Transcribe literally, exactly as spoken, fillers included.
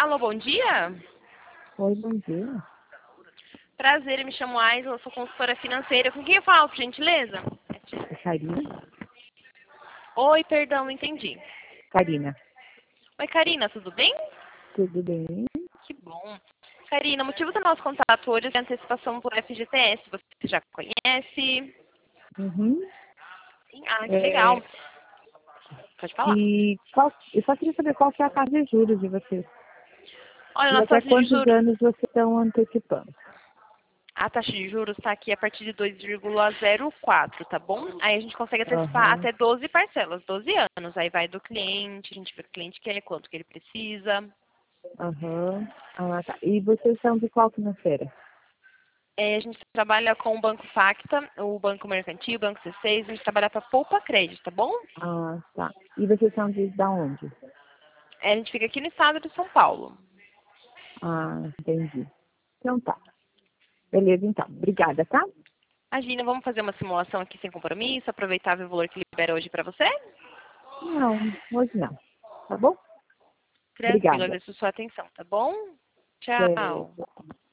Alô, bom dia. Oi, bom dia. Prazer, eu me chamo Aisla, eu sou consultora financeira. Com quem eu falo, por gentileza? É Karina? Oi, perdão, não entendi. Karina. Oi, Karina, tudo bem? Tudo bem? Que bom. Karina, o motivo do nosso contato hoje é a antecipação por F G T S. Você já conhece? Uhum. Sim. Ah, que É, legal. Pode falar. e qual, eu só queria saber qual que é a taxa de juros de vocês. Olha, E nossa até taxa de quantos juros, anos vocês estão antecipando? a taxa de juros está aqui a partir de dois vírgula zero quatro, tá bom? Aí a gente consegue antecipar Aham, até doze parcelas, doze anos. Aí vai do cliente, a gente vê o que o cliente quer, quanto que ele precisa. aham. Ah, tá. E vocês são de qual financeira? É, a gente trabalha com o Banco Facta, o Banco Mercantil, o Banco C seis, a gente trabalha para Poupa Crédito, tá bom? Ah, tá. E vocês são de da onde? É, a gente fica aqui no estado de São Paulo. Ah, entendi. Então tá. Beleza, então. Obrigada, tá? Imagina, vamos fazer uma simulação aqui sem compromisso, aproveitar e ver o valor que libera hoje para você? Não, hoje não. Tá bom? Tranquilo, Obrigada. agradeço a sua atenção, tá bom? Até. Tchau.